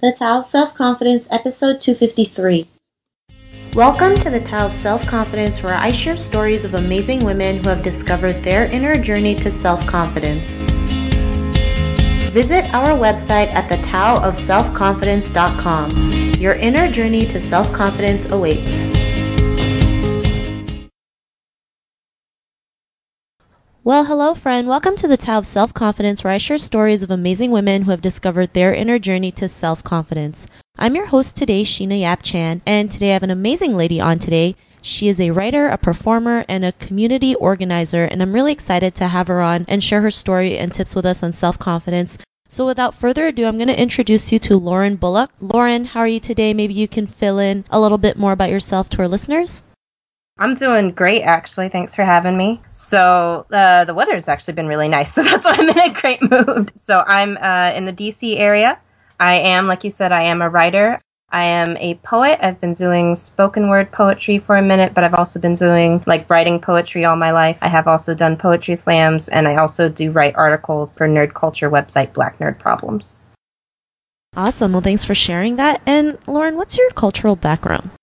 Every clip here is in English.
The Tao of Self-Confidence, episode 253. Welcome to the Tao of Self-Confidence, where I share stories of amazing women who have discovered their inner journey to self-confidence. Visit our website at thetaoofselfconfidence.com. Your inner journey to self-confidence awaits. Well, hello friend. Welcome to the Tao of Self-Confidence, where I share stories of amazing women who have discovered their inner journey to self-confidence. I'm your host today, Sheena Yap Chan, and today I have an amazing lady on today. She is a writer, a performer, and a community organizer, and I'm really excited to have her on and share her story and tips with us on self-confidence. So without further ado, I'm going to introduce you to Lauren Bullock. Lauren, how are you today? Maybe you can fill in a little bit more about yourself to our listeners. I'm doing great, actually. Thanks for having me. So the weather's actually been really nice, so that's why I'm in a great mood. So I'm in the DC area. I am, like you said, I am a writer. I am a poet. I've been doing spoken word poetry for a minute, but I've also been doing writing poetry all my life. I have also done poetry slams, and I also do write articles for nerd culture website Black Nerd Problems. Awesome. Well, thanks for sharing that. And Lauren, what's your cultural background?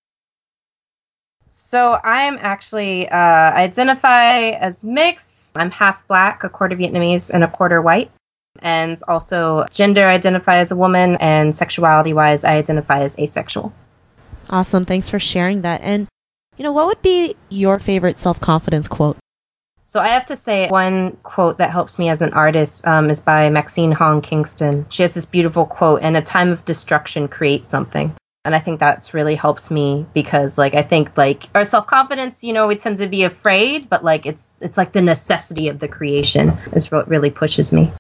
So I'm actually, I identify as mixed. I'm half Black, a quarter Vietnamese, and a quarter white. And also gender identify as a woman, and sexuality-wise, I identify as asexual. Awesome. Thanks for sharing that. And, what would be your favorite self-confidence quote? So I have to say one quote that helps me as an artist is by Maxine Hong Kingston. She has this beautiful quote, "In a time of destruction, create something." And I think that's really helped me because, I think, our self-confidence, we tend to be afraid, but, it's like the necessity of the creation is what really pushes me.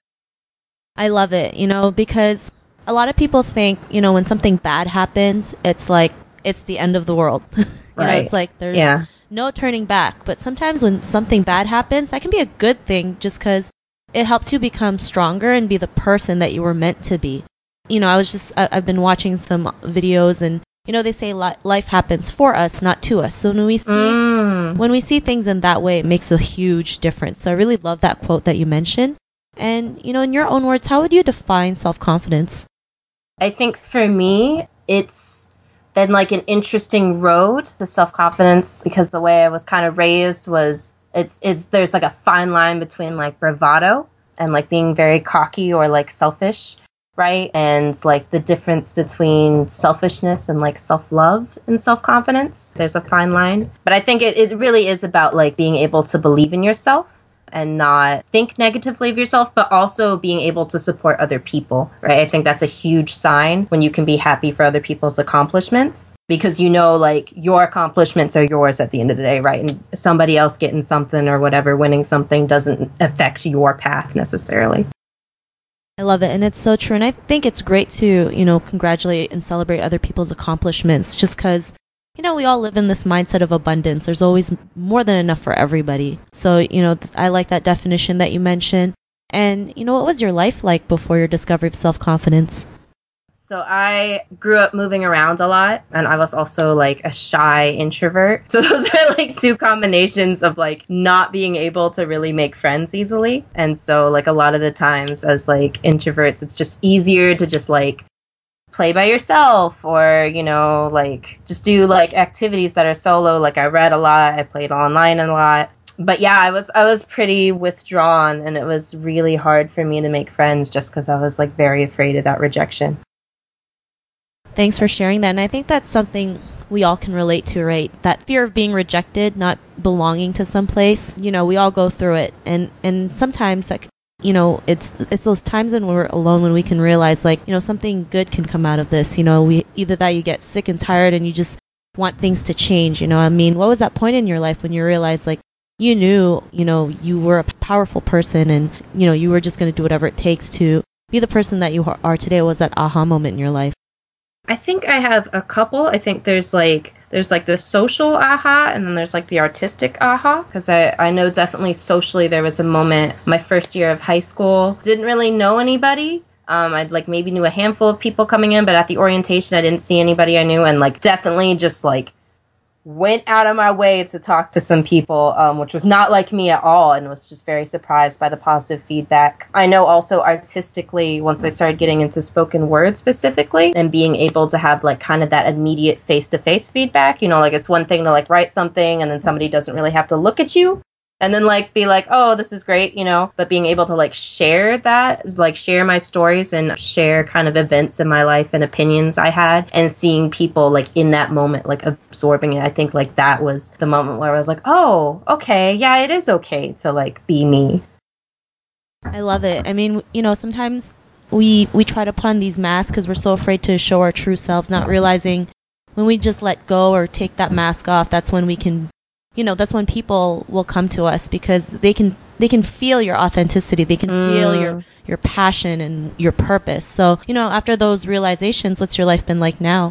I love it, because a lot of people think, when something bad happens, it's like it's the end of the world. Right. It's like there's no turning back. But sometimes when something bad happens, that can be a good thing just because it helps you become stronger and be the person that you were meant to be. I've been watching some videos and, they say life happens for us, not to us. So when we see things in that way, it makes a huge difference. So I really love that quote that you mentioned. And, in your own words, how would you define self-confidence? I think for me, it's been an interesting road to self-confidence because the way I was kind of raised was there's a fine line between bravado and being very cocky or selfish. Right? And the difference between selfishness and self-love and self-confidence. There's a fine line. But I think it really is about being able to believe in yourself and not think negatively of yourself, but also being able to support other people, right? I think that's a huge sign when you can be happy for other people's accomplishments because your accomplishments are yours at the end of the day, right? And somebody else getting something or whatever, winning something doesn't affect your path necessarily. I love it. And it's so true. And I think it's great to, congratulate and celebrate other people's accomplishments just because, we all live in this mindset of abundance. There's always more than enough for everybody. So, I like that definition that you mentioned. And, what was your life like before your discovery of self-confidence? So I grew up moving around a lot, and I was also a shy introvert. So those are two combinations of not being able to really make friends easily. And so a lot of the times as introverts, it's just easier to just play by yourself or, just do activities that are solo. I read a lot, I played online a lot. But yeah, I was pretty withdrawn, and it was really hard for me to make friends just because I was very afraid of that rejection. Thanks for sharing that. And I think that's something we all can relate to, right? That fear of being rejected, not belonging to some place. We all go through it. And sometimes it's those times when we're alone when we can realize something good can come out of this. Either that you get sick and tired and you just want things to change. What was that point in your life when you realized you knew, you were a powerful person and, you were just going to do whatever it takes to be the person that you are today? What was that aha moment in your life? I think I have a couple. I think there's the social aha, and then there's the artistic aha. Because I know definitely socially there was a moment, my first year of high school, didn't really know anybody. I'd maybe knew a handful of people coming in, but at the orientation I didn't see anybody I knew, and definitely just went out of my way to talk to some people, which was not like me at all, and was just very surprised by the positive feedback. I know also artistically, once I started getting into spoken word specifically and being able to have like kind of that immediate face-to-face feedback, you know, like it's one thing to like write something and then somebody doesn't really have to look at you and then like be like, oh, this is great, you know, but being able to like share that, like share my stories and share kind of events in my life and opinions I had, and seeing people like in that moment, like absorbing it. I think like that was the moment where I was like, oh, okay, yeah, it is okay to like be me. I love it. I mean, you know, sometimes we try to put on these masks because we're so afraid to show our true selves, not realizing when we just let go or take that mask off, that's when we can, you know, that's when people will come to us, because they can feel your authenticity. They can feel your passion and your purpose. So, you know, after those realizations, what's your life been like now?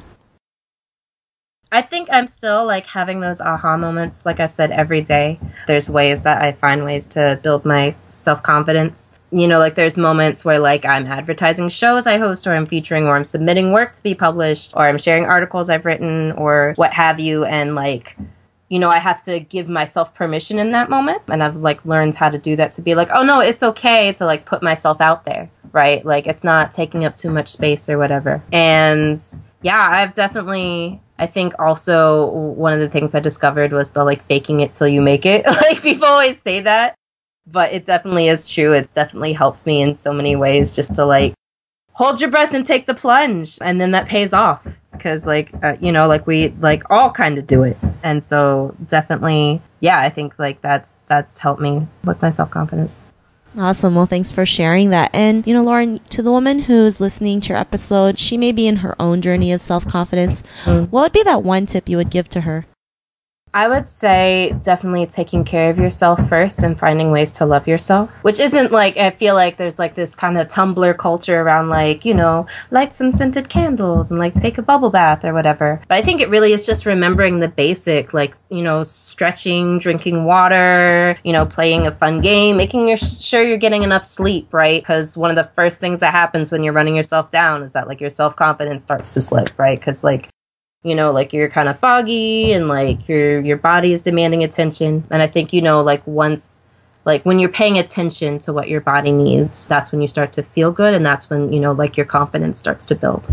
I think I'm still like having those aha moments. Like I said, every day there's ways that I find ways to build my self-confidence. You know, like there's moments where like I'm advertising shows I host, or I'm featuring, or I'm submitting work to be published, or I'm sharing articles I've written, or what have you. And like, you know, I have to give myself permission in that moment. And I've like learned how to do that, to be like, oh no, it's okay to like put myself out there, right? Like it's not taking up too much space or whatever. And yeah, I've definitely, I think also one of the things I discovered was the like faking it till you make it. Like people always say that, but it definitely is true. It's definitely helped me in so many ways, just to like hold your breath and take the plunge. And then that pays off. Because like, you know, like we like all kind of do it. And so definitely, yeah, I think like that's helped me with my self-confidence. Awesome. Well, thanks for sharing that. And, you know, Lauren, to the woman who's listening to your episode, she may be in her own journey of self-confidence. What would be that one tip you would give to her? I would say definitely taking care of yourself first and finding ways to love yourself, which isn't like, I feel like there's like this kind of Tumblr culture around like, you know, light some scented candles and like take a bubble bath or whatever. But I think it really is just remembering the basic, like, you know, stretching, drinking water, you know, playing a fun game, making sure you're getting enough sleep, right? Because one of the first things that happens when you're running yourself down is that like your self-confidence starts to slip, right? Because like, you know, like you're kind of foggy and like your body is demanding attention. And I think, you know, like once, like when you're paying attention to what your body needs, that's when you start to feel good. And that's when, you know, like your confidence starts to build.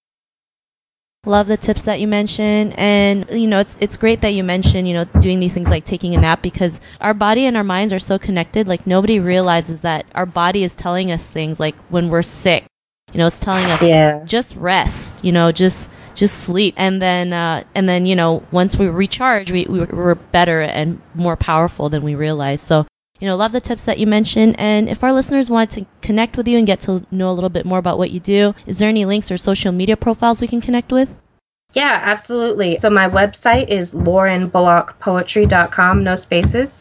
Love the tips that you mentioned. And, you know, it's great that you mentioned, you know, doing these things like taking a nap, because our body and our minds are so connected. Like nobody realizes that our body is telling us things like when we're sick, you know, it's telling us just rest, you know, just sleep. And then, you know, once we recharge, we're better and more powerful than we realize. So, you know, love the tips that you mentioned. And if our listeners want to connect with you and get to know a little bit more about what you do, is there any links or social media profiles we can connect with? Yeah, absolutely. So my website is laurenbullockpoetry.com, no spaces,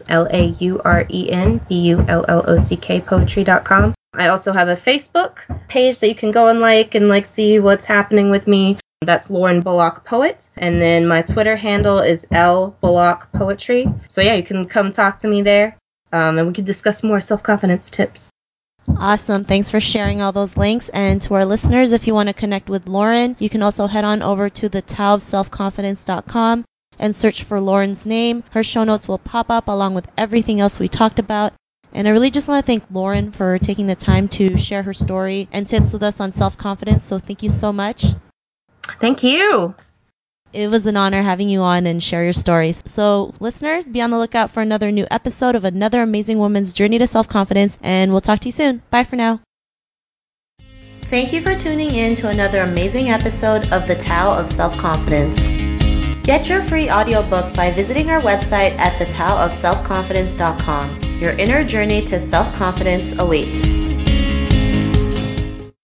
LaurenBullock poetry.com. I also have a Facebook page that you can go and like see what's happening with me. That's Lauren Bullock Poet. And then my Twitter handle is LBullockPoetry. So yeah, you can come talk to me there. And we can discuss more self-confidence tips. Awesome. Thanks for sharing all those links. And to our listeners, if you want to connect with Lauren, you can also head on over to thetaoofselfconfidence.com and search for Lauren's name. Her show notes will pop up along with everything else we talked about. And I really just want to thank Lauren for taking the time to share her story and tips with us on self-confidence. So thank you so much. Thank you. It was an honor having you on and share your stories. So listeners, be on the lookout for another new episode of another amazing woman's journey to self-confidence, and we'll talk to you soon. Bye for now. Thank you for tuning in to another amazing episode of The Tao of Self-Confidence. Get your free audiobook by visiting our website at thetaoofselfconfidence.com. Your inner journey to self-confidence awaits.